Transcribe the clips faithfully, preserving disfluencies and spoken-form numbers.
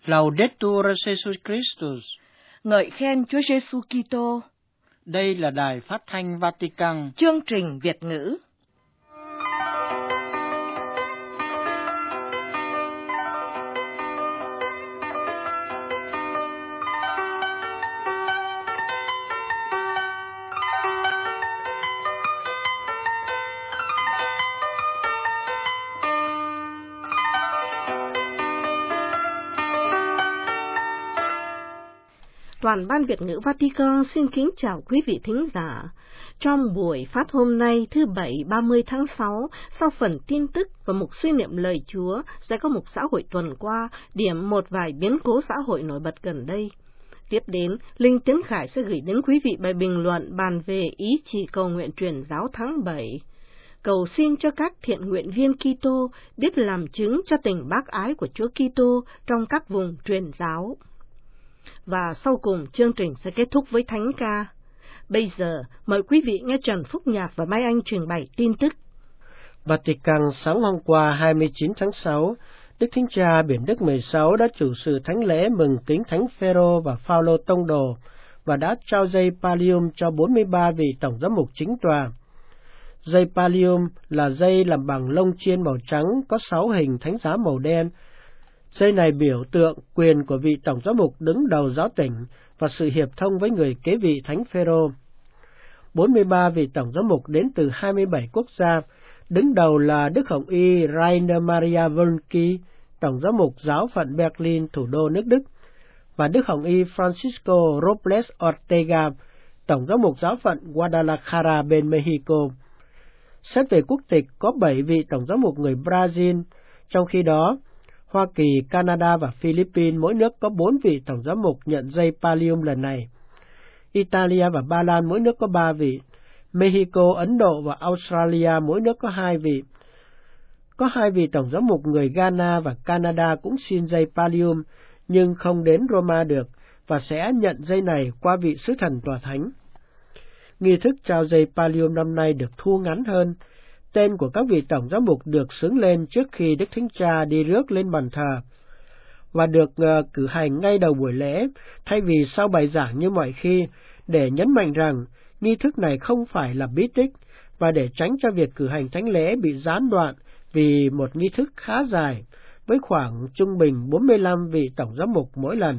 Laudetur Jesus Christus. Ngợi khen Chúa Giêsu Kitô. Đây là Đài Phát thanh Vatican. Chương trình Việt ngữ. Toàn ban Việt ngữ Vatican xin kính chào quý vị thính giả. Trong buổi phát hôm nay thứ Bảy ba mươi tháng sáu, sau phần tin tức và mục suy niệm lời Chúa, sẽ có mục xã hội tuần qua, điểm một vài biến cố xã hội nổi bật gần đây. Tiếp đến, Linh Tiến Khải sẽ gửi đến quý vị bài bình luận bàn về ý chỉ cầu nguyện truyền giáo tháng bảy. Cầu xin cho các thiện nguyện viên Kitô biết làm chứng cho tình bác ái của Chúa Kitô trong các vùng truyền giáo. Và sau cùng, chương trình sẽ kết thúc với thánh ca. Bây giờ, mời quý vị nghe Trần Phúc Nhạc và Mai Anh trình bày tin tức. Vatican sáng hôm qua hai mươi chín tháng sáu, Đức Thánh Cha Biển Đức mười sáu đã chủ sự thánh lễ mừng kính Thánh Phêrô và Phao-lô tông đồ và đã trao dây pallium cho bốn mươi ba vị tổng giám mục chính tòa. Dây pallium là dây làm bằng lông chiên màu trắng có sáu hình thánh giá màu đen. Dây này biểu tượng quyền của vị tổng giám mục đứng đầu giáo tỉnh và sự hiệp thông với người kế vị Thánh Phêrô. bốn mươi ba vị tổng giám mục đến từ hai mươi bảy quốc gia, đứng đầu là Đức Hồng Y Rainer Maria Wölki, tổng giám mục giáo phận Berlin, thủ đô nước Đức, và Đức Hồng Y Francisco Robles Ortega, tổng giám mục giáo phận Guadalajara bên Mexico. Xét về quốc tịch có bảy vị tổng giám mục người Brazil, trong khi đó Hoa Kỳ, Canada và Philippines mỗi nước có bốn vị tổng giám mục nhận dây pallium lần này. Italia và Ba Lan mỗi nước có ba vị. Mexico, Ấn Độ và Australia mỗi nước có hai vị. Có hai vị tổng giám mục người Ghana và Canada cũng xin dây pallium, nhưng không đến Roma được và sẽ nhận dây này qua vị sứ thần tòa thánh. Nghi thức trao dây pallium năm nay được thu ngắn hơn. Tên của các vị tổng giám mục được xướng lên trước khi Đức Thánh Cha đi rước lên bàn thờ và được uh, cử hành ngay đầu buổi lễ, thay vì sau bài giảng như mọi khi, để nhấn mạnh rằng nghi thức này không phải là bí tích và để tránh cho việc cử hành thánh lễ bị gián đoạn vì một nghi thức khá dài, với khoảng trung bình bốn mươi lăm vị tổng giám mục mỗi lần.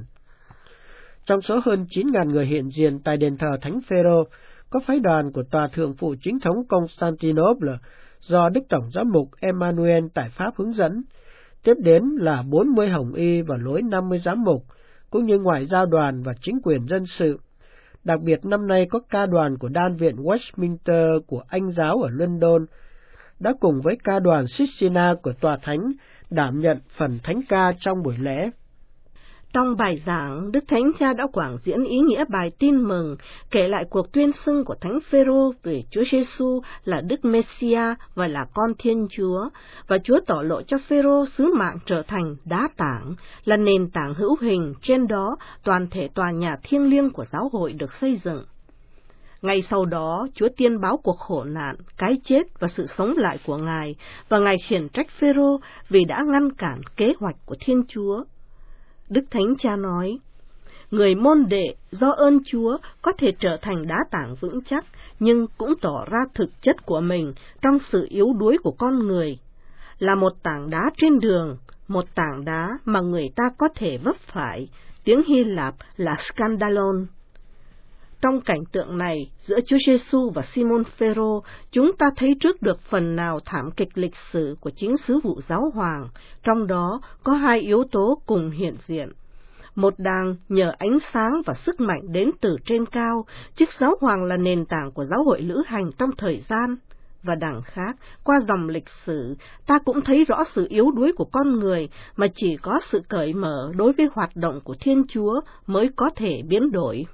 Trong số hơn chín nghìn người hiện diện tại đền thờ Thánh Phêrô, có phái đoàn của Tòa Thượng phụ Chính thống Constantinople do Đức Tổng giám mục Emmanuel tại Pháp hướng dẫn. Tiếp đến là bốn mươi hồng y và lối năm mươi giám mục, cũng như ngoại giao đoàn và chính quyền dân sự. Đặc biệt năm nay có ca đoàn của Đan viện Westminster của Anh giáo ở London, đã cùng với ca đoàn Sistina của Tòa Thánh đảm nhận phần thánh ca trong buổi lễ. Trong bài giảng, Đức Thánh Cha đã quảng diễn ý nghĩa bài tin mừng, kể lại cuộc tuyên xưng của Thánh Phêrô về Chúa Giêsu là Đức Messiah và là con Thiên Chúa, và Chúa tỏ lộ cho Phêrô sứ mạng trở thành đá tảng, là nền tảng hữu hình, trên đó toàn thể tòa nhà thiêng liêng của giáo hội được xây dựng. Ngay sau đó, Chúa tiên báo cuộc khổ nạn, cái chết và sự sống lại của Ngài, và Ngài khiển trách Phêrô vì đã ngăn cản kế hoạch của Thiên Chúa. Đức Thánh Cha nói, người môn đệ do ơn Chúa có thể trở thành đá tảng vững chắc, nhưng cũng tỏ ra thực chất của mình trong sự yếu đuối của con người, là một tảng đá trên đường, một tảng đá mà người ta có thể vấp phải, tiếng Hy Lạp là scandalon. Trong cảnh tượng này, giữa Chúa Giêsu và Simon Phêrô, chúng ta thấy trước được phần nào thảm kịch lịch sử của chính sứ vụ giáo hoàng, trong đó có hai yếu tố cùng hiện diện. Một đàng nhờ ánh sáng và sức mạnh đến từ trên cao, chức giáo hoàng là nền tảng của giáo hội lữ hành trong thời gian, và đằng khác, qua dòng lịch sử, ta cũng thấy rõ sự yếu đuối của con người mà chỉ có sự cởi mở đối với hoạt động của Thiên Chúa mới có thể biến đổi.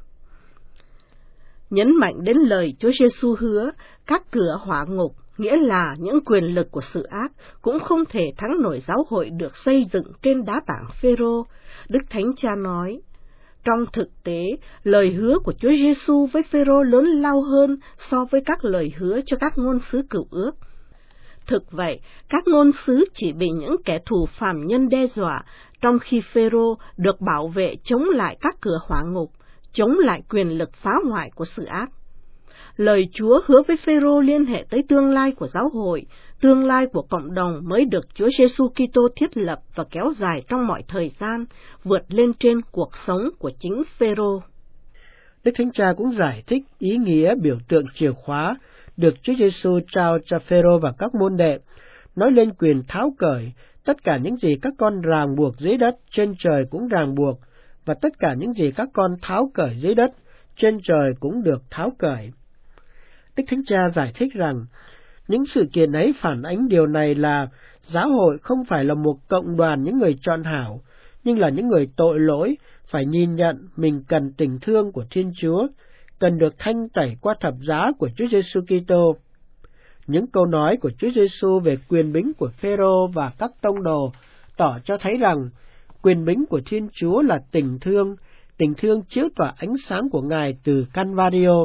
Nhấn mạnh đến lời Chúa Giêsu hứa, các cửa hỏa ngục, nghĩa là những quyền lực của sự ác, cũng không thể thắng nổi giáo hội được xây dựng trên đá tảng Phêrô. Đức Thánh Cha nói, trong thực tế, lời hứa của Chúa Giêsu với Phêrô lớn lao hơn so với các lời hứa cho các ngôn sứ cựu ước. Thực vậy, các ngôn sứ chỉ bị những kẻ thù phàm nhân đe dọa, trong khi Phêrô được bảo vệ chống lại các cửa hỏa ngục, chống lại quyền lực phá hoại của sự ác. Lời Chúa hứa với Phêrô liên hệ tới tương lai của giáo hội, tương lai của cộng đồng mới được Chúa Giêsu Kitô thiết lập và kéo dài trong mọi thời gian, vượt lên trên cuộc sống của chính Phêrô. Đức Thánh Cha cũng giải thích ý nghĩa biểu tượng chìa khóa được Chúa Giêsu trao cho Phêrô và các môn đệ, nói lên quyền tháo cởi tất cả những gì các con ràng buộc dưới đất, trên trời cũng ràng buộc, và tất cả những gì các con tháo cởi dưới đất, trên trời cũng được tháo cởi. Đức Thánh Cha giải thích rằng, những sự kiện ấy phản ánh điều này là giáo hội không phải là một cộng đoàn những người chọn hảo, nhưng là những người tội lỗi, phải nhìn nhận mình cần tình thương của Thiên Chúa, cần được thanh tẩy qua thập giá của Chúa Giêsu Kitô. Những câu nói của Chúa Giêsu về quyền bính của Phêrô và các tông đồ tỏ cho thấy rằng quyền bính của Thiên Chúa là tình thương, tình thương chiếu tỏa ánh sáng của Ngài từ Calvario.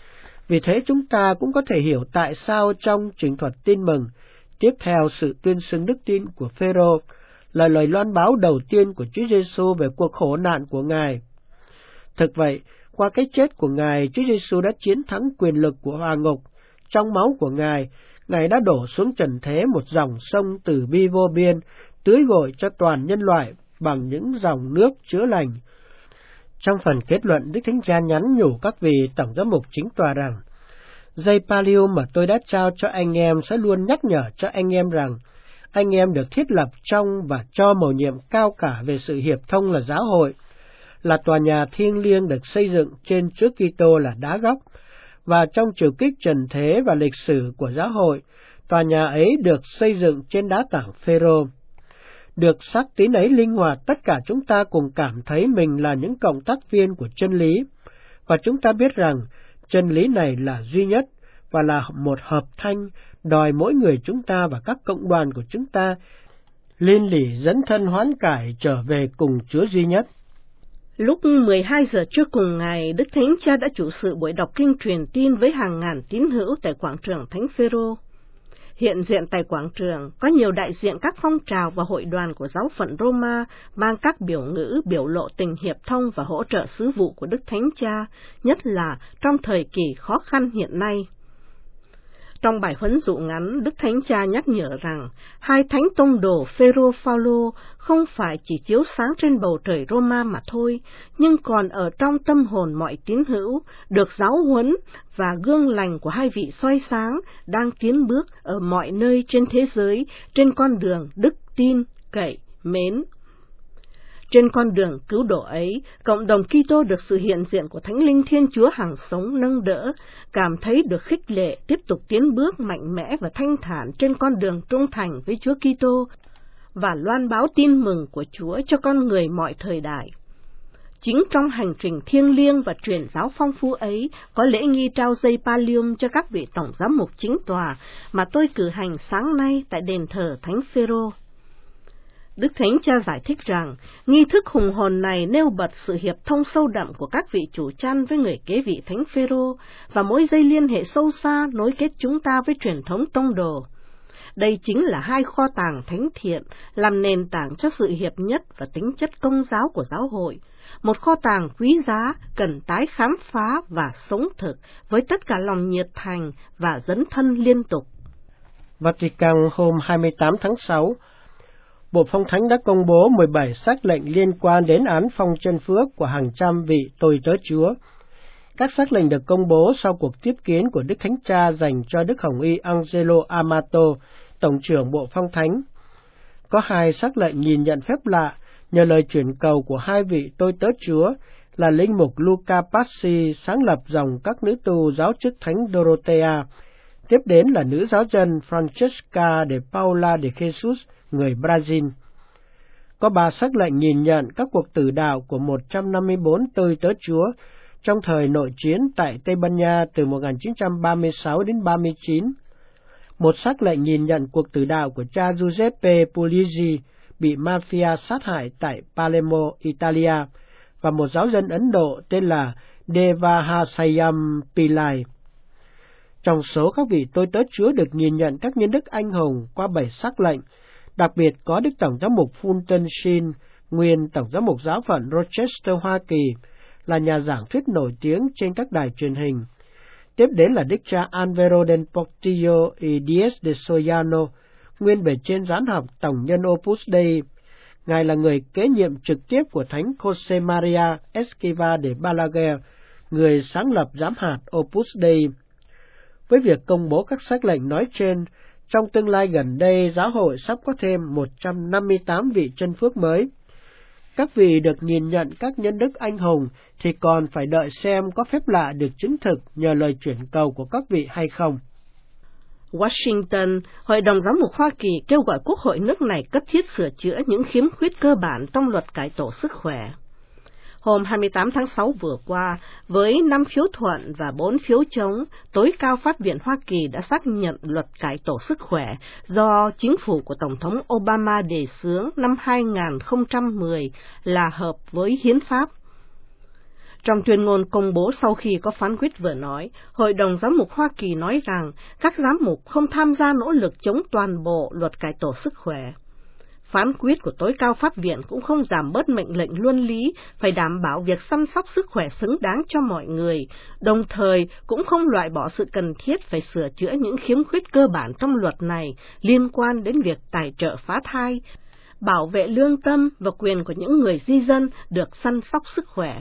Vì thế chúng ta cũng có thể hiểu tại sao trong trình thuật tin mừng, tiếp theo sự tuyên xưng đức tin của Phêrô, là lời loan báo đầu tiên của Chúa Giêsu về cuộc khổ nạn của Ngài. Thực vậy, qua cái chết của Ngài, Chúa Giêsu đã chiến thắng quyền lực của hỏa ngục. Trong máu của Ngài, Ngài đã đổ xuống trần thế một dòng sông từ bi vô biên, tưới gội cho toàn nhân loại bằng những dòng nước chữa lành. Trong phần kết luận, Đức Thánh Cha nhắn nhủ các vị tổng giám mục chính tòa rằng, dây pallium mà tôi đã trao cho anh em sẽ luôn nhắc nhở cho anh em rằng, anh em được thiết lập trong và cho mầu nhiệm cao cả về sự hiệp thông là giáo hội, là tòa nhà thiêng liêng được xây dựng trên trước Kitô là đá góc, và trong triều kích trần thế và lịch sử của giáo hội, tòa nhà ấy được xây dựng trên đá tảng Phêrô. Được xác tín ấy linh hoạt, tất cả chúng ta cùng cảm thấy mình là những cộng tác viên của chân lý, và chúng ta biết rằng chân lý này là duy nhất và là một hợp thanh, đòi mỗi người chúng ta và các cộng đoàn của chúng ta liên lỉ dấn thân hoán cải trở về cùng Chúa duy nhất. Lúc mười hai giờ trưa cùng ngày, Đức Thánh Cha đã chủ sự buổi đọc kinh truyền tin với hàng ngàn tín hữu tại quảng trường Thánh Phêrô. Hiện diện tại quảng trường có nhiều đại diện các phong trào và hội đoàn của giáo phận Roma mang các biểu ngữ biểu lộ tình hiệp thông và hỗ trợ sứ vụ của Đức Thánh Cha, nhất là trong thời kỳ khó khăn hiện nay. Trong bài huấn dụ ngắn, Đức Thánh Cha nhắc nhở rằng hai thánh tông đồ Phêrô Phaolô không phải chỉ chiếu sáng trên bầu trời Roma mà thôi, nhưng còn ở trong tâm hồn mọi tín hữu, được giáo huấn và gương lành của hai vị soi sáng đang tiến bước ở mọi nơi trên thế giới trên con đường đức tin, cậy, mến. Trên con đường cứu độ ấy, cộng đồng Kitô được sự hiện diện của Thánh Linh Thiên Chúa hằng sống nâng đỡ, cảm thấy được khích lệ tiếp tục tiến bước mạnh mẽ và thanh thản trên con đường trung thành với Chúa Kitô và loan báo tin mừng của Chúa cho con người mọi thời đại. Chính trong hành trình thiêng liêng và truyền giáo phong phú ấy, có lễ nghi trao dây pallium cho các vị tổng giám mục chính tòa mà tôi cử hành sáng nay tại đền thờ Thánh Phêrô. Đức Thánh Cha giải thích rằng, nghi thức hùng hồn này nêu bật sự hiệp thông sâu đậm của các vị chủ chăn với người kế vị Thánh Phêrô và mối dây liên hệ sâu xa nối kết chúng ta với truyền thống tông đồ. Đây chính là hai kho tàng thánh thiện, làm nền tảng cho sự hiệp nhất và tính chất công giáo của giáo hội, một kho tàng quý giá cần tái khám phá và sống thực với tất cả lòng nhiệt thành và dấn thân liên tục. Vatican hôm hai mươi tám tháng sáu, Bộ Phong Thánh đã công bố mười bảy sắc lệnh liên quan đến án phong chân phước của hàng trăm vị tôi tớ Chúa. Các sắc lệnh được công bố sau cuộc tiếp kiến của Đức Thánh Cha dành cho Đức Hồng Y Angelo Amato, Tổng trưởng Bộ Phong Thánh. Có hai sắc lệnh nhìn nhận phép lạ nhờ lời chuyển cầu của hai vị tôi tớ Chúa là linh mục Luca Passi, sáng lập dòng các nữ tu giáo chức Thánh Dorothea, tiếp đến là nữ giáo dân Francesca de Paula de Jesus, người Brazil. Có ba sắc lệnh nhìn nhận các cuộc tử đạo của một trăm năm mươi bốn tôi tớ Chúa trong thời nội chiến tại Tây Ban Nha từ một nghìn chín trăm ba mươi sáu đến ba mươi chín. Một sắc lệnh nhìn nhận cuộc tử đạo của cha Giuseppe Puglisi bị mafia sát hại tại Palermo, Italia, và một giáo dân Ấn Độ tên là Devahasayam Pillai. Trong số các vị tôi tớ Chúa được nhìn nhận các nhân đức anh hùng qua bảy sắc lệnh, đặc biệt có Đức Tổng giám mục Fulton Sheen, nguyên Tổng giám mục giáo phận Rochester, Hoa Kỳ, là nhà giảng thuyết nổi tiếng trên các đài truyền hình. Tiếp đến là Đức cha Alvaro del Portillo y Diez de Soyano, nguyên bề trên giám học tổng nhân Opus Dei. Ngài là người kế nhiệm trực tiếp của Thánh Jose Maria Esquiva de Balaguer, người sáng lập giám hạt Opus Dei. Với việc công bố các sắc lệnh nói trên, trong tương lai gần đây giáo hội sắp có thêm một trăm năm mươi tám vị chân phước mới. Các vị được nhìn nhận các nhân đức anh hùng thì còn phải đợi xem có phép lạ được chứng thực nhờ lời chuyển cầu của các vị hay không. Washington, Hội đồng Giám mục Hoa Kỳ kêu gọi Quốc hội nước này cấp thiết sửa chữa những khiếm khuyết cơ bản trong luật cải tổ sức khỏe. Hôm hai mươi tám tháng sáu vừa qua, với năm phiếu thuận và bốn phiếu chống, tối cao pháp viện Hoa Kỳ đã xác nhận luật cải tổ sức khỏe do chính phủ của Tổng thống Obama đề xướng năm hai nghìn không trăm mười là hợp với hiến pháp. Trong tuyên ngôn công bố sau khi có phán quyết vừa nói, Hội đồng Giám mục Hoa Kỳ nói rằng các giám mục không tham gia nỗ lực chống toàn bộ luật cải tổ sức khỏe. Phán quyết của tối cao pháp viện cũng không giảm bớt mệnh lệnh luân lý phải đảm bảo việc chăm sóc sức khỏe xứng đáng cho mọi người, đồng thời cũng không loại bỏ sự cần thiết phải sửa chữa những khiếm khuyết cơ bản trong luật này liên quan đến việc tài trợ phá thai, bảo vệ lương tâm và quyền của những người di dân được chăm sóc sức khỏe.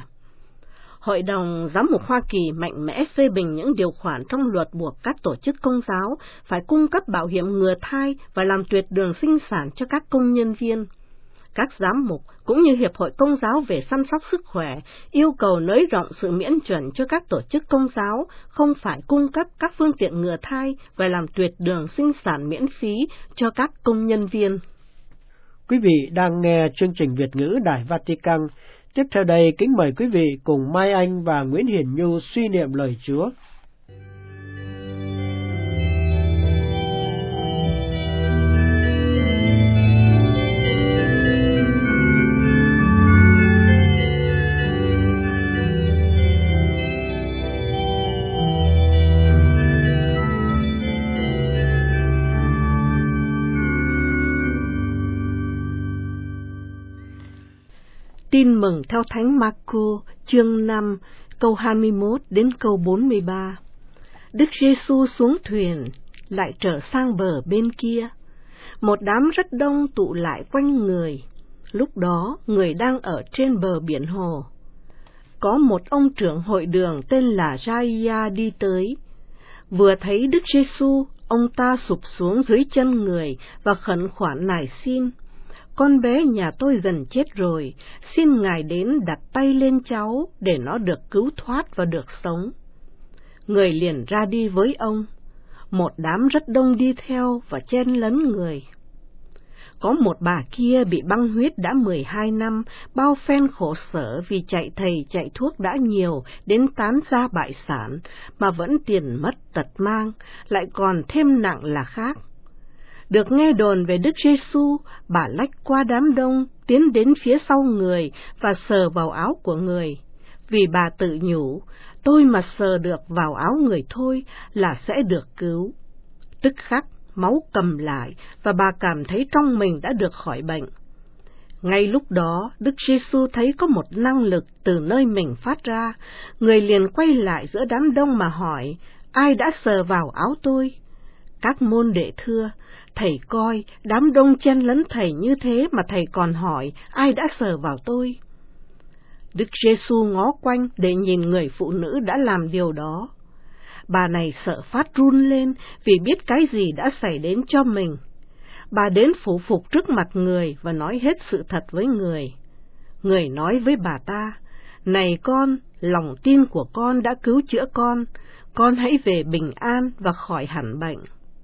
Hội đồng Giám mục Hoa Kỳ mạnh mẽ phê bình những điều khoản trong luật buộc các tổ chức công giáo phải cung cấp bảo hiểm ngừa thai và làm tuyệt đường sinh sản cho các công nhân viên. Các giám mục cũng như Hiệp hội Công giáo về chăm sóc sức khỏe yêu cầu nới rộng sự miễn chuẩn cho các tổ chức công giáo không phải cung cấp các phương tiện ngừa thai và làm tuyệt đường sinh sản miễn phí cho các công nhân viên. Quý vị đang nghe chương trình Việt ngữ Đài Vatican. Tiếp theo đây, kính mời quý vị cùng Mai Anh và Nguyễn Hiền Nhu suy niệm lời Chúa. Tin mừng theo Thánh Marco, chương năm, câu hai mươi mốt đến câu bốn mươi ba. Đức Giêsu xuống thuyền, lại trở sang bờ bên kia. Một đám rất đông tụ lại quanh người. Lúc đó, người đang ở trên bờ biển hồ. Có một ông trưởng hội đường tên là Giai-a đi tới. Vừa thấy Đức Giêsu, ông ta sụp xuống dưới chân người và khẩn khoản nài xin: "Con bé nhà tôi gần chết rồi, xin Ngài đến đặt tay lên cháu để nó được cứu thoát và được sống." Người liền ra đi với ông. Một đám rất đông đi theo và chen lấn người. Có một bà kia bị băng huyết đã mười hai năm, bao phen khổ sở vì chạy thầy chạy thuốc đã nhiều đến tán gia bại sản, mà vẫn tiền mất tật mang, lại còn thêm nặng là khác. Được nghe đồn về Đức Giêsu, bà lách qua đám đông, tiến đến phía sau người và sờ vào áo của người. Vì bà tự nhủ, tôi mà sờ được vào áo người thôi là sẽ được cứu. Tức khắc, máu cầm lại và bà cảm thấy trong mình đã được khỏi bệnh. Ngay lúc đó, Đức Giêsu thấy có một năng lực từ nơi mình phát ra, người liền quay lại giữa đám đông mà hỏi: "Ai đã sờ vào áo tôi?" Các môn đệ thưa: "Thầy coi, đám đông chen lấn thầy như thế mà thầy còn hỏi, ai đã sờ vào tôi?" Đức Giêsu ngó quanh để nhìn người phụ nữ đã làm điều đó. Bà này sợ phát run lên vì biết cái gì đã xảy đến cho mình. Bà đến phủ phục trước mặt người và nói hết sự thật với người. Người nói với bà ta: "Này con, lòng tin của con đã cứu chữa con, con hãy về bình an và khỏi hẳn bệnh."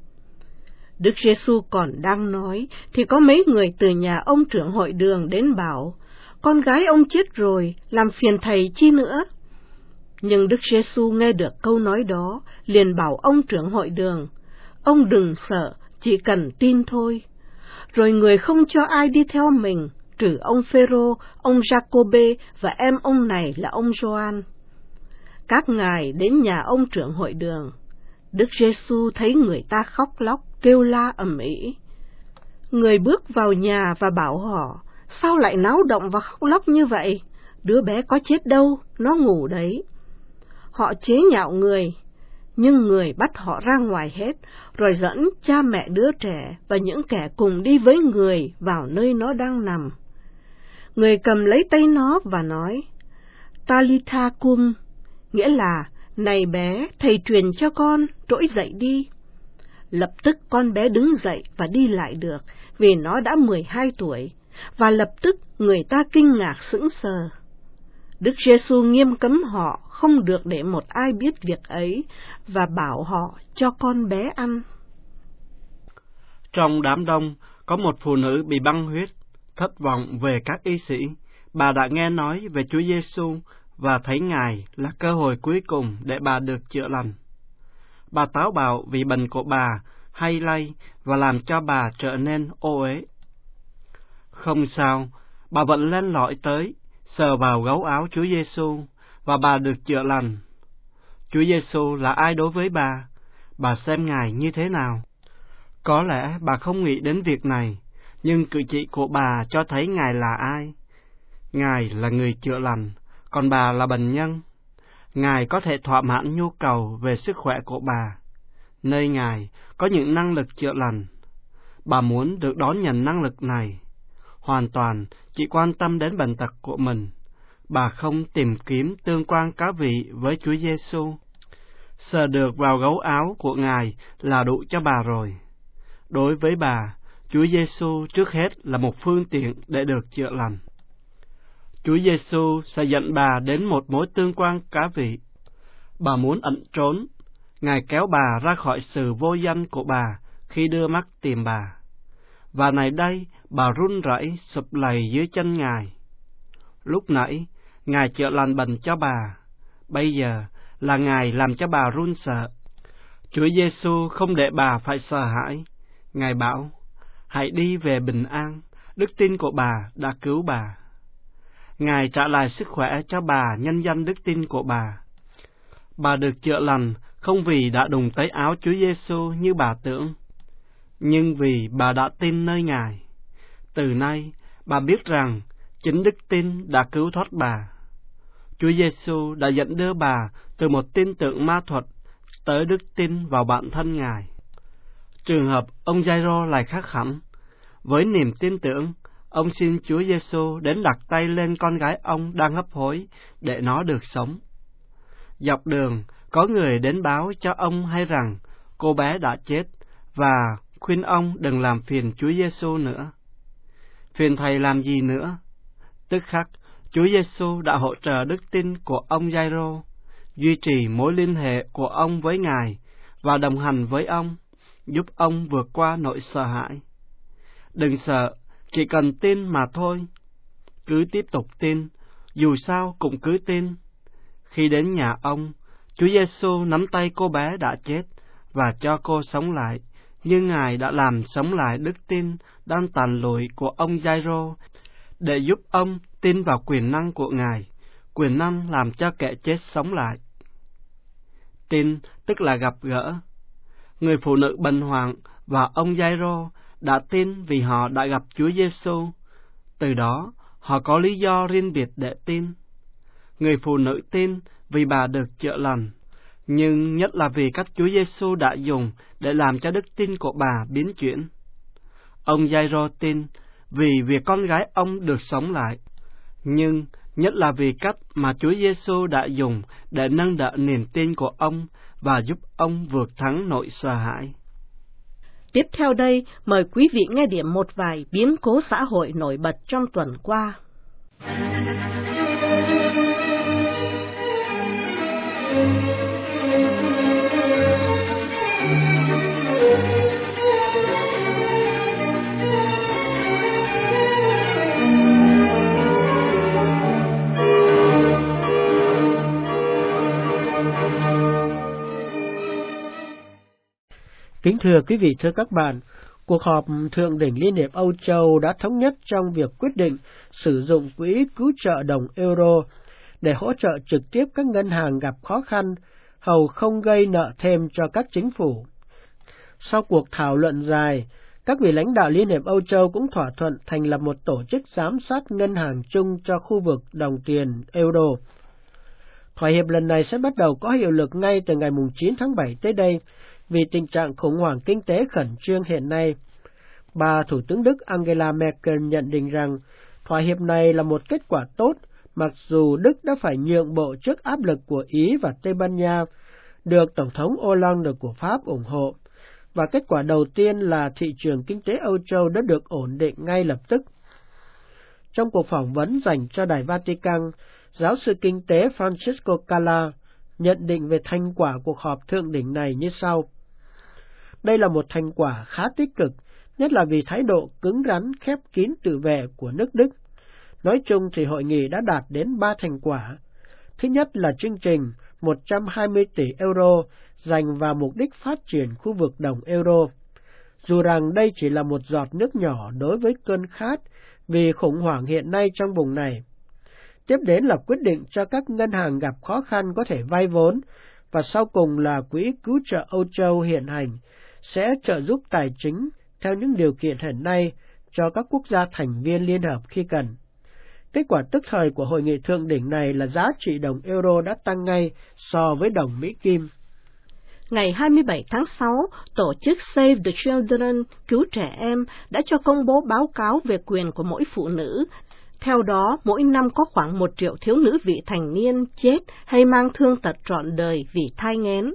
Đức Giêsu còn đang nói thì có mấy người từ nhà ông trưởng hội đường đến bảo: "Con gái ông chết rồi, làm phiền thầy chi nữa?" Nhưng Đức Giêsu nghe được câu nói đó, liền bảo ông trưởng hội đường: "Ông đừng sợ, chỉ cần tin thôi." Rồi người không cho ai đi theo mình, trừ ông Phêrô, ông Giacôbê và em ông này là ông Gioan. Các ngài đến nhà ông trưởng hội đường. Đức Giêsu thấy người ta khóc lóc, kêu la ầm ĩ. Người bước vào nhà và bảo họ, sao lại náo động và khóc lóc như vậy? Đứa bé có chết đâu, nó ngủ đấy. Họ chế nhạo người, nhưng người bắt họ ra ngoài hết, rồi dẫn cha mẹ đứa trẻ và những kẻ cùng đi với người vào nơi nó đang nằm. Người cầm lấy tay nó và nói, Talitha cum, nghĩa là, này bé, thầy truyền cho con, trỗi dậy đi. Lập tức con bé đứng dậy và đi lại được, vì nó đã mười hai tuổi, và lập tức người ta kinh ngạc sững sờ. Đức Giêsu nghiêm cấm họ không được để một ai biết việc ấy, và bảo họ cho con bé ăn. Trong đám đông, có một phụ nữ bị băng huyết, thất vọng về các y sĩ. Bà đã nghe nói về Chúa Giêsu và thấy Ngài là cơ hội cuối cùng để bà được chữa lành. Bà táo bạo vì bệnh của bà hay lây và làm cho bà trở nên ô uế. Không sao, bà vẫn lên lỏi tới, sờ vào gấu áo Chúa Giêsu và bà được chữa lành. Chúa Giêsu là ai đối với bà? Bà xem Ngài như thế nào? Có lẽ bà không nghĩ đến việc này, nhưng cử chỉ của bà cho thấy Ngài là ai. Ngài là người chữa lành, còn bà là bệnh nhân. Ngài có thể thỏa mãn nhu cầu về sức khỏe của bà. Nơi Ngài có những năng lực chữa lành. Bà muốn được đón nhận năng lực này. Hoàn toàn chỉ quan tâm đến bệnh tật của mình. Bà không tìm kiếm tương quan cá vị với Chúa Giêsu. Sờ được vào gấu áo của Ngài là đủ cho bà rồi. Đối với bà, Chúa Giêsu trước hết là một phương tiện để được chữa lành. Chúa Giêsu sẽ dẫn bà đến một mối tương quan cá vị. Bà muốn ẩn trốn, Ngài kéo bà ra khỏi sự vô danh của bà khi đưa mắt tìm bà. Và này đây, bà run rẩy sụp lầy dưới chân Ngài. Lúc nãy, Ngài chữa lành bệnh cho bà. Bây giờ là Ngài làm cho bà run sợ. Chúa Giêsu không để bà phải sợ hãi. Ngài bảo, hãy đi về bình an, đức tin của bà đã cứu bà. Ngài trả lại sức khỏe cho bà nhân danh đức tin của bà. Bà được chữa lành không vì đã đụng tới áo Chúa Giêsu như bà tưởng, nhưng vì bà đã tin nơi Ngài. Từ nay, bà biết rằng chính đức tin đã cứu thoát bà. Chúa Giêsu đã dẫn đưa bà từ một tin tưởng ma thuật tới đức tin vào bản thân Ngài. Trường hợp ông Giai-rô lại khác hẳn. Với niềm tin tưởng, ông xin Chúa Giêsu đến đặt tay lên con gái ông đang hấp hối để nó được sống. Dọc đường, có người đến báo cho ông hay rằng cô bé đã chết và khuyên ông đừng làm phiền Chúa Giêsu nữa. Phiền thầy làm gì nữa? Tức khắc, Chúa Giêsu đã hỗ trợ đức tin của ông Giai-rô, duy trì mối liên hệ của ông với Ngài và đồng hành với ông, giúp ông vượt qua nỗi sợ hãi. Đừng sợ, chỉ cần tin mà thôi. Cứ tiếp tục tin, dù sao cũng cứ tin. Khi đến nhà ông, Chúa Giêsu nắm tay cô bé đã chết và cho cô sống lại, như Ngài đã làm sống lại đức tin đang tàn lụi của ông Giai-rô, để giúp ông tin vào quyền năng của Ngài, quyền năng làm cho kẻ chết sống lại. Tin tức là gặp gỡ. Người phụ nữ bệnh hoạn và ông Giai-rô đã tin vì họ đã gặp Chúa Giêsu. Từ đó, họ có lý do riêng biệt để tin. Người phụ nữ tin vì bà được chữa lành, nhưng nhất là vì cách Chúa Giêsu đã dùng để làm cho đức tin của bà biến chuyển. Ông Giai-rô tin vì việc con gái ông được sống lại, nhưng nhất là vì cách mà Chúa Giêsu đã dùng để nâng đỡ niềm tin của ông và giúp ông vượt thắng nỗi sợ hãi. Tiếp theo đây, mời quý vị nghe điểm một vài biến cố xã hội nổi bật trong tuần qua. Kính thưa quý vị, thưa các bạn, cuộc họp Thượng đỉnh Liên hiệp Âu Châu đã thống nhất trong việc quyết định sử dụng quỹ cứu trợ đồng euro để hỗ trợ trực tiếp các ngân hàng gặp khó khăn hầu không gây nợ thêm cho các chính phủ. Sau cuộc thảo luận dài, các vị lãnh đạo Liên hiệp Âu Châu cũng thỏa thuận thành lập một tổ chức giám sát ngân hàng chung cho khu vực đồng tiền euro. Thỏa hiệp lần này sẽ bắt đầu có hiệu lực ngay từ ngày chín tháng bảy tới đây, vì tình trạng khủng hoảng kinh tế khẩn trương hiện nay. Bà Thủ tướng Đức Angela Merkel nhận định rằng thỏa hiệp này là một kết quả tốt, mặc dù Đức đã phải nhượng bộ trước áp lực của Ý và Tây Ban Nha, được Tổng thống Hollande của Pháp ủng hộ, và kết quả đầu tiên là thị trường kinh tế Âu Châu đã được ổn định ngay lập tức. Trong cuộc phỏng vấn dành cho Đài Vatican, giáo sư kinh tế Francesco Cala nhận định về thành quả cuộc họp thượng đỉnh này như sau. Đây là một thành quả khá tích cực, nhất là vì thái độ cứng rắn khép kín tự vệ của nước Đức. Nói chung thì hội nghị đã đạt đến ba thành quả. Thứ nhất là chương trình một trăm hai mươi tỷ euro dành vào mục đích phát triển khu vực đồng euro. Dù rằng đây chỉ là một giọt nước nhỏ đối với cơn khát vì khủng hoảng hiện nay trong vùng này. Tiếp đến là quyết định cho các ngân hàng gặp khó khăn có thể vay vốn, và sau cùng là Quỹ Cứu trợ Âu Châu hiện hành sẽ trợ giúp tài chính theo những điều kiện hiện nay cho các quốc gia thành viên Liên Hợp khi cần. Kết quả tức thời của hội nghị thượng đỉnh này là giá trị đồng euro đã tăng ngay so với đồng Mỹ Kim. Ngày hai mươi bảy tháng sáu, tổ chức Save the Children, Cứu Trẻ Em, đã cho công bố báo cáo về quyền của mỗi phụ nữ. Theo đó, mỗi năm có khoảng một triệu thiếu nữ vị thành niên chết hay mang thương tật trọn đời vì thai nghén.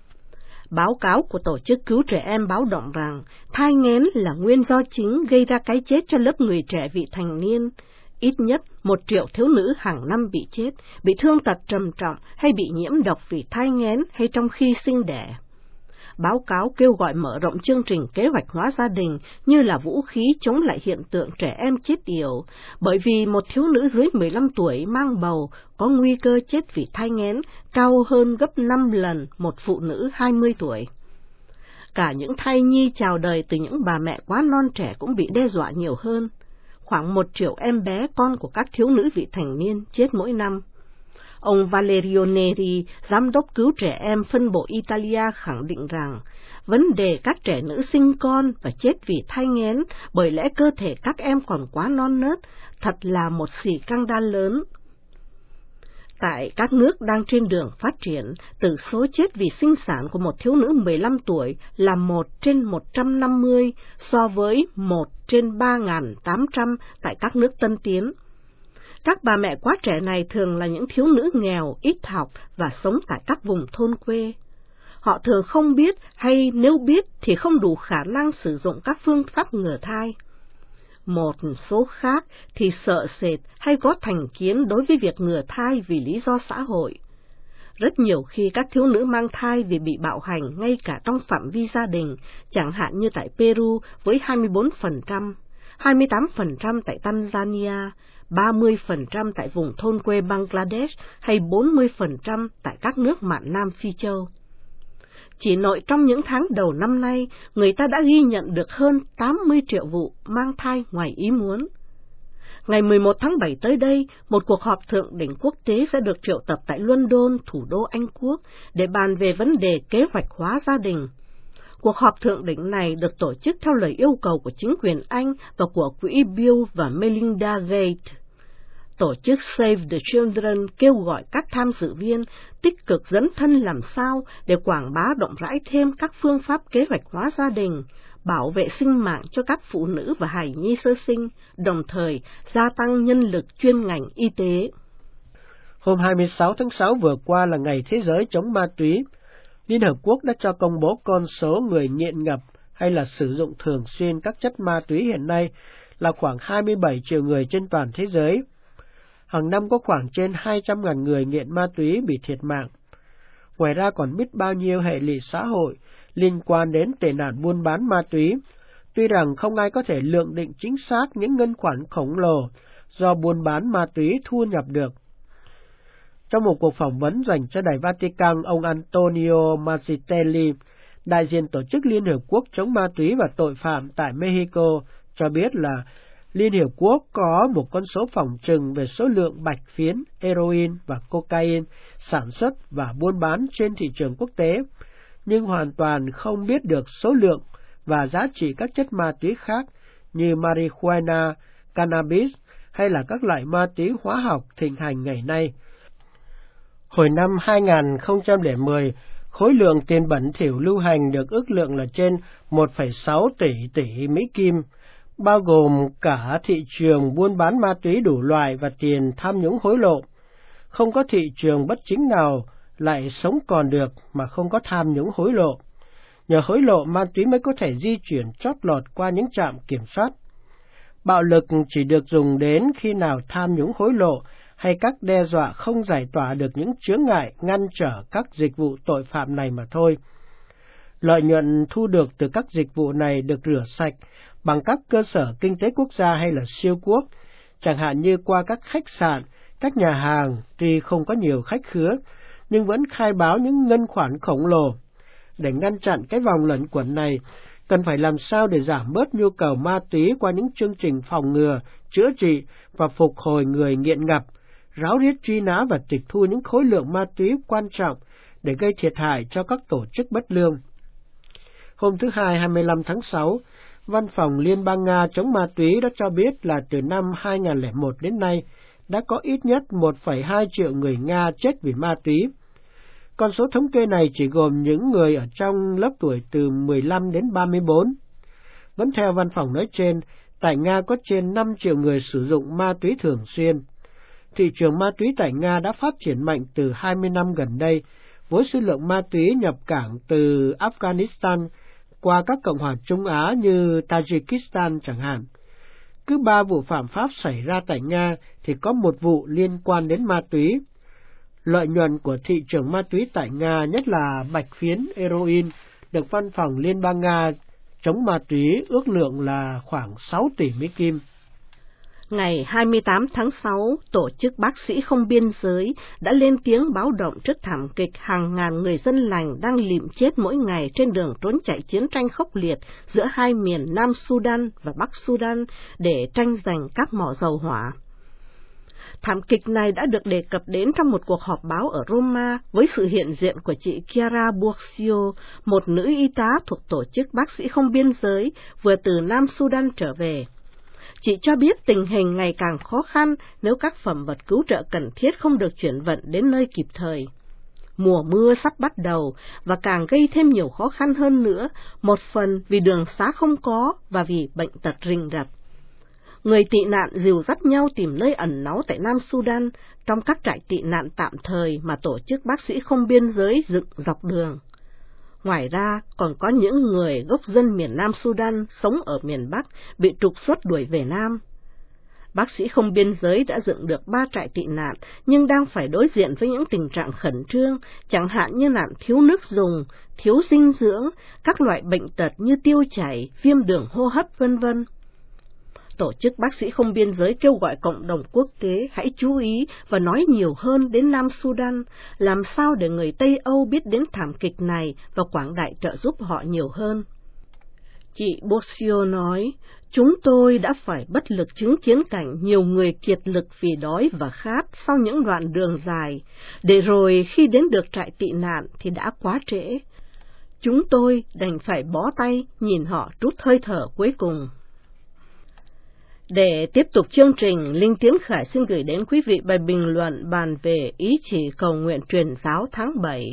Báo cáo của Tổ chức Cứu Trẻ Em báo động rằng thai nghén là nguyên do chính gây ra cái chết cho lớp người trẻ vị thành niên. Ít nhất một triệu thiếu nữ hàng năm bị chết, bị thương tật trầm trọng hay bị nhiễm độc vì thai nghén hay trong khi sinh đẻ. Báo cáo kêu gọi mở rộng chương trình kế hoạch hóa gia đình như là vũ khí chống lại hiện tượng trẻ em chết yểu, bởi vì một thiếu nữ dưới mười lăm tuổi mang bầu có nguy cơ chết vì thai nghén cao hơn gấp năm lần một phụ nữ hai mươi tuổi. Cả những thai nhi chào đời từ những bà mẹ quá non trẻ cũng bị đe dọa nhiều hơn. Khoảng một triệu em bé con của các thiếu nữ vị thành niên chết mỗi năm. Ông Valerio Neri, giám đốc cứu trẻ em phân bộ Italia khẳng định rằng vấn đề các trẻ nữ sinh con và chết vì thai nghén bởi lẽ cơ thể các em còn quá non nớt, thật là một xì căng đan lớn. Tại các nước đang trên đường phát triển, tử số chết vì sinh sản của một thiếu nữ mười lăm tuổi là một trên một trăm năm mươi so với một trên ba nghìn tám trăm tại các nước tân tiến. Các bà mẹ quá trẻ này thường là những thiếu nữ nghèo, ít học và sống tại các vùng thôn quê. Họ thường không biết hay nếu biết thì không đủ khả năng sử dụng các phương pháp ngừa thai. Một số khác thì sợ sệt hay có thành kiến đối với việc ngừa thai vì lý do xã hội. Rất nhiều khi các thiếu nữ mang thai vì bị bạo hành ngay cả trong phạm vi gia đình, chẳng hạn như tại Peru với hai mươi bốn phần trăm, hai mươi tám phần trăm tại Tanzania, ba mươi phần trăm tại vùng thôn quê Bangladesh hay bốn mươi phần trăm tại các nước mạn Nam Phi Châu. Chỉ nội trong những tháng đầu năm nay, người ta đã ghi nhận được hơn tám mươi triệu vụ mang thai ngoài ý muốn. Ngày mười một tháng bảy tới đây, một cuộc họp thượng đỉnh quốc tế sẽ được triệu tập tại London, thủ đô Anh Quốc, để bàn về vấn đề kế hoạch hóa gia đình. Cuộc họp thượng đỉnh này được tổ chức theo lời yêu cầu của chính quyền Anh và của quỹ Bill và Melinda Gates. Tổ chức Save the Children kêu gọi các tham dự viên tích cực dấn thân làm sao để quảng bá rộng rãi thêm các phương pháp kế hoạch hóa gia đình, bảo vệ sinh mạng cho các phụ nữ và hài nhi sơ sinh, đồng thời gia tăng nhân lực chuyên ngành y tế. Hôm hai mươi sáu tháng sáu vừa qua là Ngày Thế giới chống ma túy. Liên Hợp Quốc đã cho công bố con số người nghiện ngập hay là sử dụng thường xuyên các chất ma túy hiện nay là khoảng hai mươi bảy triệu người trên toàn thế giới. Hàng năm có khoảng trên hai trăm nghìn người nghiện ma túy bị thiệt mạng. Ngoài ra còn biết bao nhiêu hệ lụy xã hội liên quan đến tệ nạn buôn bán ma túy, tuy rằng không ai có thể lượng định chính xác những ngân khoản khổng lồ do buôn bán ma túy thu nhập được. Trong một cuộc phỏng vấn dành cho Đài Vatican, ông Antonio Mazzitelli, đại diện Tổ chức Liên Hợp Quốc chống ma túy và tội phạm tại Mexico, cho biết là Liên Hiệp Quốc có một con số phỏng chừng về số lượng bạch phiến, heroin và cocaine sản xuất và buôn bán trên thị trường quốc tế, nhưng hoàn toàn không biết được số lượng và giá trị các chất ma túy khác như marijuana, cannabis hay là các loại ma túy hóa học thịnh hành ngày nay. Hồi năm hai nghìn không trăm lẻ mười, khối lượng tiền bẩn thỉu lưu hành được ước lượng là trên một phẩy sáu tỷ tỷ Mỹ Kim, bao gồm cả thị trường buôn bán ma túy đủ loại và tiền tham nhũng hối lộ. Không có thị trường bất chính nào lại sống còn được mà không có tham nhũng hối lộ. Nhờ hối lộ, ma túy mới có thể di chuyển chót lọt qua những trạm kiểm soát. Bạo lực chỉ được dùng đến khi nào tham nhũng hối lộ hay các đe dọa không giải tỏa được những chướng ngại ngăn trở các dịch vụ tội phạm này mà thôi. Lợi nhuận thu được từ các dịch vụ này được rửa sạch bằng các cơ sở kinh tế quốc gia hay là siêu quốc, chẳng hạn như qua các khách sạn, các nhà hàng tuy không có nhiều khách khứa, nhưng vẫn khai báo những ngân khoản khổng lồ. Để ngăn chặn cái vòng luẩn quẩn này, cần phải làm sao để giảm bớt nhu cầu ma túy qua những chương trình phòng ngừa, chữa trị và phục hồi người nghiện ngập, ráo riết truy nã và tịch thu những khối lượng ma túy quan trọng để gây thiệt hại cho các tổ chức bất lương. Hôm thứ Hai hai mươi lăm tháng sáu, Văn phòng Liên bang Nga chống ma túy đã cho biết là từ năm hai nghìn không trăm lẻ một đến nay, đã có ít nhất một phẩy hai triệu người Nga chết vì ma túy. Con số thống kê này chỉ gồm những người ở trong lớp tuổi từ mười lăm đến ba mươi bốn. Vẫn theo văn phòng nói trên, tại Nga có trên năm triệu người sử dụng ma túy thường xuyên. Thị trường ma túy tại Nga đã phát triển mạnh từ hai mươi năm gần đây, với số lượng ma túy nhập cảng từ Afghanistan qua các cộng hòa Trung Á như Tajikistan chẳng hạn. Cứ ba vụ phạm pháp xảy ra tại Nga thì có một vụ liên quan đến ma túy. Lợi nhuận của thị trường ma túy tại Nga, nhất là bạch phiến, heroin, được Văn phòng Liên bang Nga chống ma túy ước lượng là khoảng sáu tỷ Mỹ Kim. Ngày hai mươi tám tháng sáu, Tổ chức Bác sĩ Không Biên Giới đã lên tiếng báo động trước thảm kịch hàng ngàn người dân lành đang lịm chết mỗi ngày trên đường trốn chạy chiến tranh khốc liệt giữa hai miền Nam Sudan và Bắc Sudan để tranh giành các mỏ dầu hỏa. Thảm kịch này đã được đề cập đến trong một cuộc họp báo ở Roma với sự hiện diện của chị Chiara Bursio, một nữ y tá thuộc Tổ chức Bác sĩ Không Biên Giới, vừa từ Nam Sudan trở về. Chị cho biết tình hình ngày càng khó khăn nếu các phẩm vật cứu trợ cần thiết không được chuyển vận đến nơi kịp thời. Mùa mưa sắp bắt đầu và càng gây thêm nhiều khó khăn hơn nữa, một phần vì đường xá không có và vì bệnh tật rình rập. Người tị nạn dìu dắt nhau tìm nơi ẩn náu tại Nam Sudan trong các trại tị nạn tạm thời mà Tổ chức Bác sĩ Không Biên Giới dựng dọc đường. Ngoài ra, còn có những người gốc dân miền Nam Sudan sống ở miền Bắc bị trục xuất đuổi về Nam. Bác sĩ Không Biên Giới đã dựng được ba trại tị nạn nhưng đang phải đối diện với những tình trạng khẩn trương, chẳng hạn như nạn thiếu nước dùng, thiếu dinh dưỡng, các loại bệnh tật như tiêu chảy, viêm đường hô hấp vân vân. Tổ chức Bác sĩ Không Biên Giới kêu gọi cộng đồng quốc tế hãy chú ý và nói nhiều hơn đến Nam Sudan, làm sao để người Tây Âu biết đến thảm kịch này và quảng đại trợ giúp họ nhiều hơn. Chị Bursio nói, chúng tôi đã phải bất lực chứng kiến cảnh nhiều người kiệt lực vì đói và khát sau những đoạn đường dài, để rồi khi đến được trại tị nạn thì đã quá trễ. Chúng tôi đành phải bó tay nhìn họ trút hơi thở cuối cùng. Để tiếp tục chương trình, Linh Tiến Khải xin gửi đến quý vị bài bình luận bàn về ý chỉ cầu nguyện truyền giáo tháng bảy.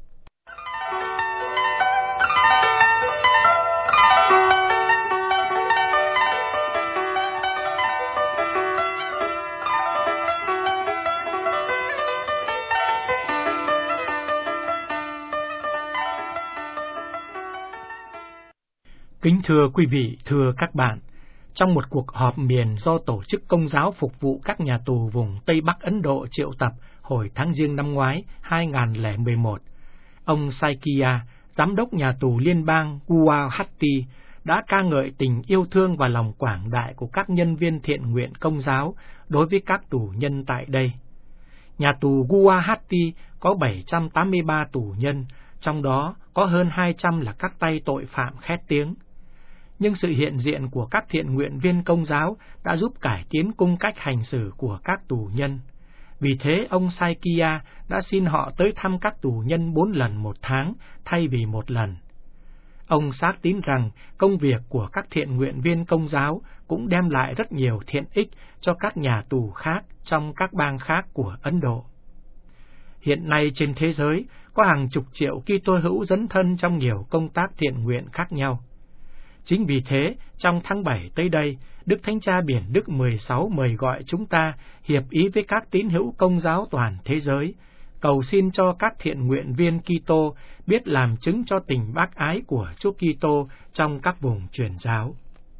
Kính thưa quý vị, thưa các bạn, trong một cuộc họp miền do Tổ chức Công giáo phục vụ các nhà tù vùng Tây Bắc Ấn Độ triệu tập hồi tháng Giêng năm ngoái hai nghìn không trăm lẻ mười một, ông Saikia, giám đốc nhà tù liên bang Guwahati, đã ca ngợi tình yêu thương và lòng quảng đại của các nhân viên thiện nguyện Công giáo đối với các tù nhân tại đây. Nhà tù Guwahati có bảy trăm tám mươi ba tù nhân, trong đó có hơn hai trăm là các tay tội phạm khét tiếng. nhưng sự hiện diện của các thiện nguyện viên Công giáo đã giúp cải tiến cung cách hành xử của các tù nhân. Vì thế, ông Saikia đã xin họ tới thăm các tù nhân bốn lần một tháng thay vì một lần. Ông xác tín rằng công việc của các thiện nguyện viên Công giáo cũng đem lại rất nhiều thiện ích cho các nhà tù khác trong các bang khác của Ấn Độ. Hiện nay trên thế giới có hàng chục triệu Kitô hữu dấn thân trong nhiều công tác thiện nguyện khác nhau. Chính vì thế, trong tháng bảy tới đây, Đức Thánh Cha Biển Đức mười sáu mời gọi chúng ta hiệp ý với các tín hữu Công giáo toàn thế giới, cầu xin cho các thiện nguyện viên Kitô biết làm chứng cho tình bác ái của Chúa Kitô trong các vùng truyền giáo.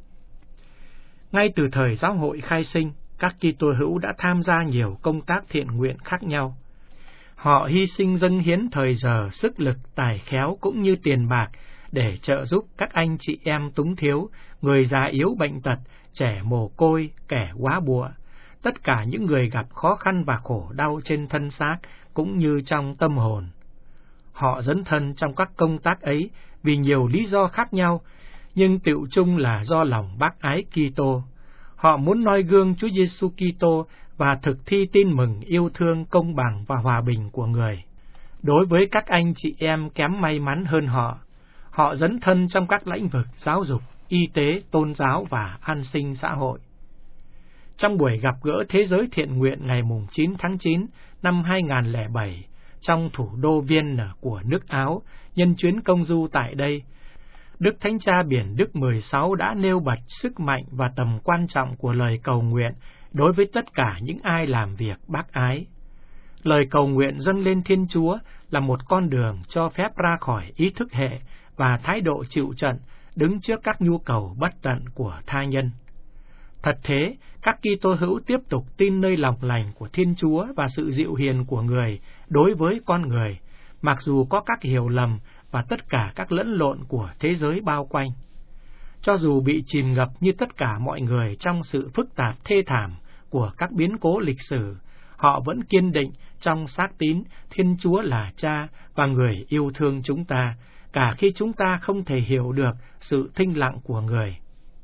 Ngay từ thời giáo hội khai sinh, các Kitô hữu đã tham gia nhiều công tác thiện nguyện khác nhau. Họ hy sinh dâng hiến thời giờ, sức lực, tài khéo cũng như tiền bạc để trợ giúp các anh chị em túng thiếu, người già yếu bệnh tật, trẻ mồ côi, kẻ góa bụa, tất cả những người gặp khó khăn và khổ đau trên thân xác cũng như trong tâm hồn. Họ dấn thân trong các công tác ấy vì nhiều lý do khác nhau, nhưng tựu chung là do lòng bác ái Kitô. Họ muốn noi gương Chúa Giêsu Kitô và thực thi tin mừng yêu thương, công bằng và hòa bình của người. Đối với các anh chị em kém may mắn hơn họ, họ dấn thân trong các lĩnh vực giáo dục, y tế, tôn giáo và an sinh xã hội. Trong buổi gặp gỡ Thế giới thiện nguyện ngày chín tháng chín năm hai nghìn không trăm lẻ bảy, trong thủ đô Vienna của nước Áo, nhân chuyến công du tại đây, Đức Thánh Cha Biển Đức mười sáu đã nêu bật sức mạnh và tầm quan trọng của lời cầu nguyện đối với tất cả những ai làm việc bác ái. Lời cầu nguyện dâng lên Thiên Chúa là một con đường cho phép ra khỏi ý thức hệ và thái độ chịu trận đứng trước các nhu cầu bất tận của tha nhân. Thật thế, các Kitô hữu tiếp tục tin nơi lòng lành của Thiên Chúa và sự dịu hiền của người đối với con người, mặc dù có các hiểu lầm và tất cả các lẫn lộn của thế giới bao quanh. Cho dù bị chìm ngập như tất cả mọi người trong sự phức tạp thê thảm của các biến cố lịch sử, họ vẫn kiên định trong xác tín Thiên Chúa là Cha và người yêu thương chúng ta, cả khi chúng ta không thể hiểu được sự thinh lặng của người.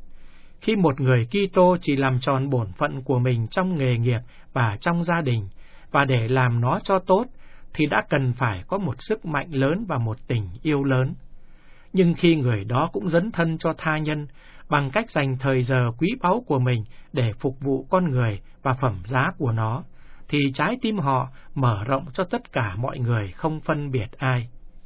Khi một người Kitô chỉ làm tròn bổn phận của mình trong nghề nghiệp và trong gia đình, và để làm nó cho tốt, thì đã cần phải có một sức mạnh lớn và một tình yêu lớn. Nhưng khi người đó cũng dấn thân cho tha nhân, bằng cách dành thời giờ quý báu của mình để phục vụ con người và phẩm giá của nó, thì trái tim họ mở rộng cho tất cả mọi người không phân biệt ai.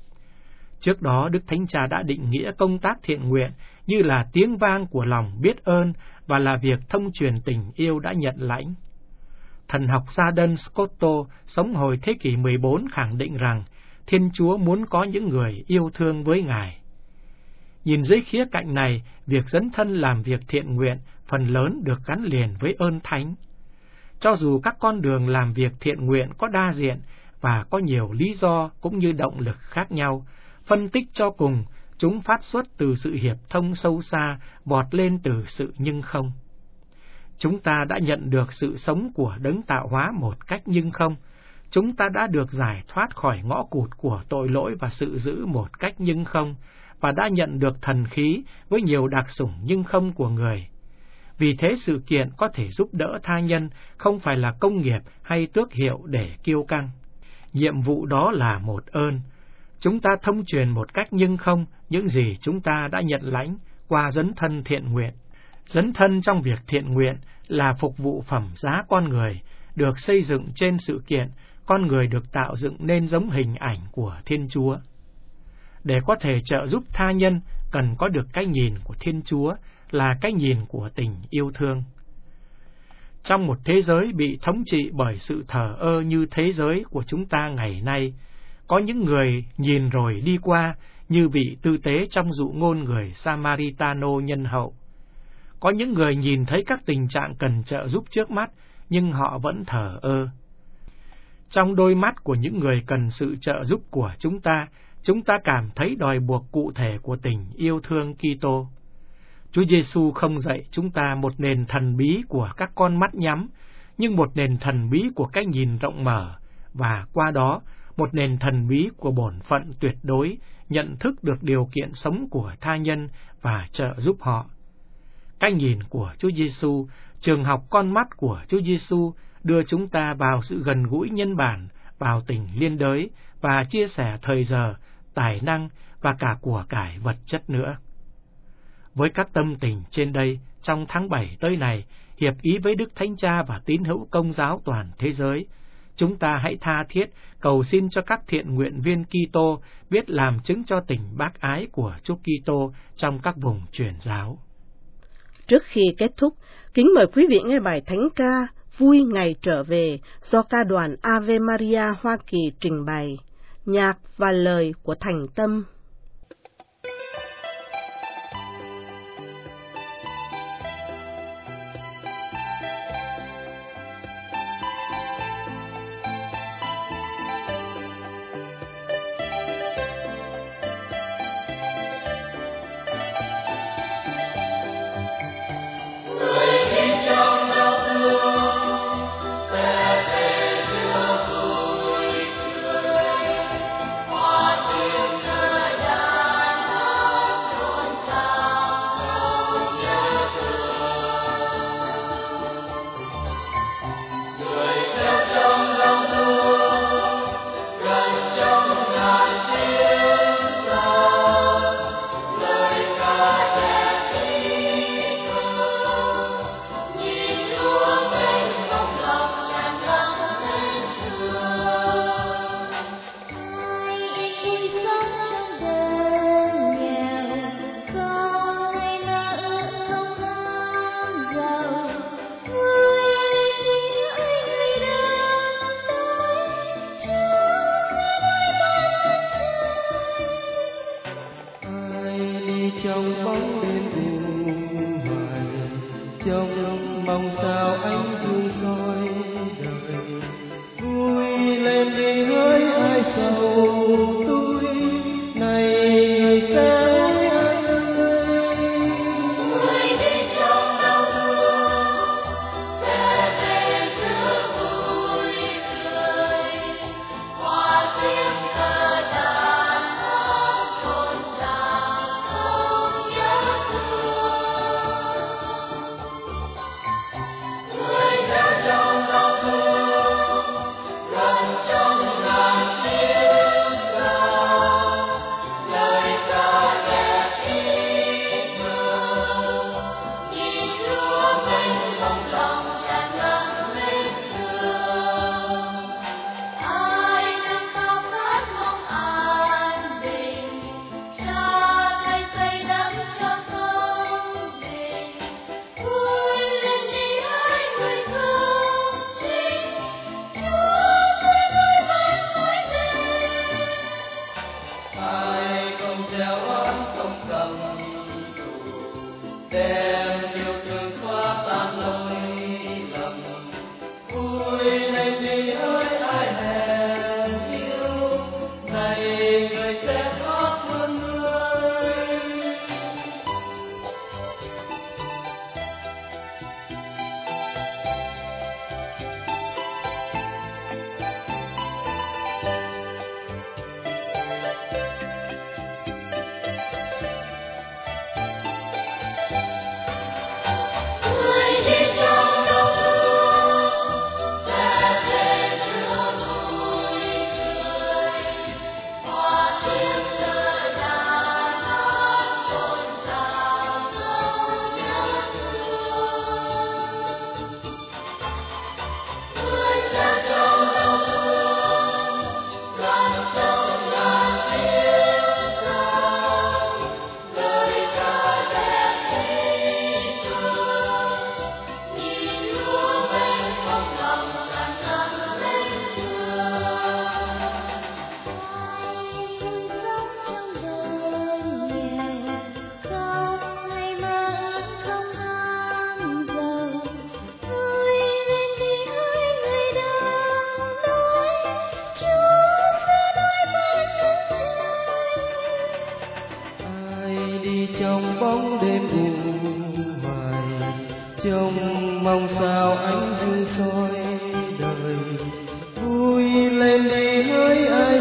Trước đó, Đức Thánh Cha đã định nghĩa công tác thiện nguyện như là tiếng vang của lòng biết ơn và là việc thông truyền tình yêu đã nhận lãnh. Thần học gia Duns Scoto sống hồi thế kỷ mười bốn khẳng định rằng Thiên Chúa muốn có những người yêu thương với Ngài. Nhìn dưới khía cạnh này, việc dấn thân làm việc thiện nguyện phần lớn được gắn liền với ơn thánh. Cho dù các con đường làm việc thiện nguyện có đa diện và có nhiều lý do cũng như động lực khác nhau, phân tích cho cùng, chúng phát xuất từ sự hiệp thông sâu xa, vọt lên từ sự nhưng không. Chúng ta đã nhận được sự sống của đấng tạo hóa một cách nhưng không. Chúng ta đã được giải thoát khỏi ngõ cụt của tội lỗi và sự dữ một cách nhưng không, và đã nhận được thần khí với nhiều đặc sủng nhưng không của người. Vì thế sự kiện có thể giúp đỡ tha nhân không phải là công nghiệp hay tước hiệu để kiêu căng. Nhiệm vụ đó là một ơn. Chúng ta thông truyền một cách nhưng không những gì chúng ta đã nhận lãnh qua dấn thân thiện nguyện. Dấn thân trong việc thiện nguyện là phục vụ phẩm giá con người, được xây dựng trên sự kiện con người được tạo dựng nên giống hình ảnh của Thiên Chúa. Để có thể trợ giúp tha nhân, cần có được cái nhìn của Thiên Chúa, là cái nhìn của tình yêu thương. Trong một thế giới bị thống trị bởi sự thờ ơ như thế giới của chúng ta ngày nay, có những người nhìn rồi đi qua như vị tư tế trong dụ ngôn người Samaritano nhân hậu. Có những người nhìn thấy các tình trạng cần trợ giúp trước mắt, nhưng họ vẫn thờ ơ. Trong đôi mắt của những người cần sự trợ giúp của chúng ta, chúng ta cảm thấy đòi buộc cụ thể của tình yêu thương Kitô. Chúa Giêsu không dạy chúng ta một nền thần bí của các con mắt nhắm, nhưng một nền thần bí của cái nhìn rộng mở, và qua đó một nền thần bí của bổn phận tuyệt đối, nhận thức được điều kiện sống của tha nhân và trợ giúp họ. Cái nhìn của Chúa Giêsu, trường học con mắt của Chúa Giêsu đưa chúng ta vào sự gần gũi nhân bản, vào tình liên đới và chia sẻ thời giờ, tài năng và cả của cải vật chất nữa. Với các tâm tình trên đây, trong tháng bảy tới này, hiệp ý với Đức Thánh Cha và tín hữu Công giáo toàn thế giới, chúng ta hãy tha thiết cầu xin cho các thiện nguyện viên Kitô biết làm chứng cho tình bác ái của Chúa Kitô trong các vùng truyền giáo. Trước khi kết thúc, kính mời quý vị nghe bài thánh ca Vui Ngày Trở Về do ca đoàn Ave Maria Hoa Kỳ trình bày, nhạc và lời của Thành Tâm. trong bóng đêm u hoài, trong mong sao ánh dương soi đời. Vui lên đi hỡi ai sầu tôi, này người sẽ trong bóng đêm u hoài, trong mong sao ánh dương soi đời. Vui lên đi hỡi ai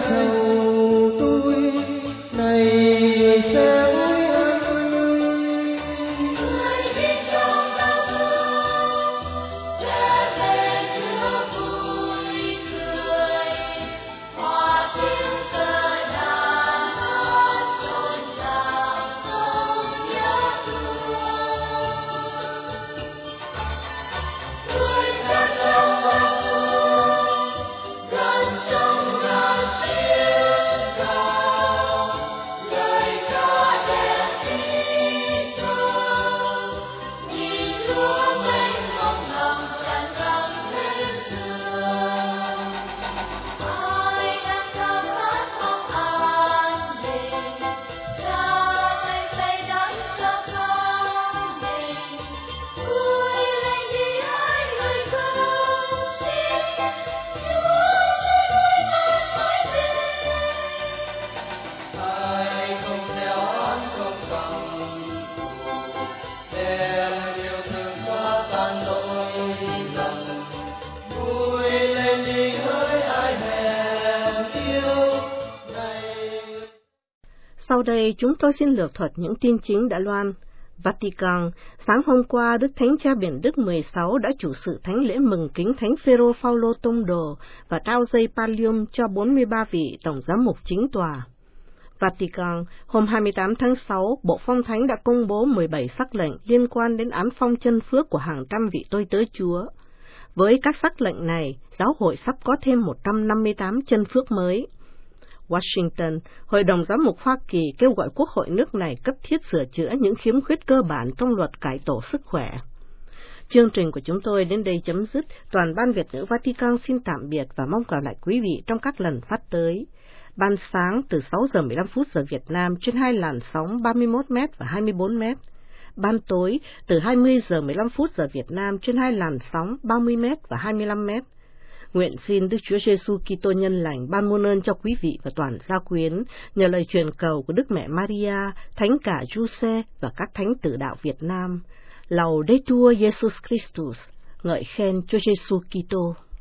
Sau đây chúng tôi xin lược thuật những tin chính đã loan. Vatican, sáng hôm qua, Đức Thánh Cha Biển Đức mười sáu đã chủ sự thánh lễ mừng kính Thánh Phêrô Phaolô Tông Đồ và trao dây pallium cho bốn mươi ba vị tổng giám mục chính tòa. Vatican, hôm hai mươi tám tháng sáu, Bộ Phong Thánh đã công bố mười bảy sắc lệnh liên quan đến án phong chân phước của hàng trăm vị tôi tớ Chúa. Với các sắc lệnh này, giáo hội sắp có thêm một trăm năm mươi tám chân phước mới. Washington, Hội đồng Giám mục Hoa Kỳ kêu gọi Quốc hội nước này cấp thiết sửa chữa những khiếm khuyết cơ bản trong luật cải tổ sức khỏe. Chương trình của chúng tôi đến đây chấm dứt. Toàn ban Việt ngữ Vatican xin tạm biệt và mong gặp lại quý vị trong các lần phát tới. Ban sáng từ sáu giờ mười lăm phút giờ Việt Nam trên hai làn sóng ba mươi mốt mét và hai mươi bốn mét. Ban tối từ hai mươi giờ mười lăm phút giờ Việt Nam trên hai làn sóng ba mươi mét và hai mươi lăm mét. Nguyện xin Đức Chúa Giêsu Kitô nhân lành ban muôn ơn cho quý vị và toàn gia quyến nhờ lời truyền cầu của Đức Mẹ Maria, Thánh cả Giuse và các thánh tử đạo Việt Nam. Laudetur Jesus Christus, ngợi khen Chúa Giêsu Kitô.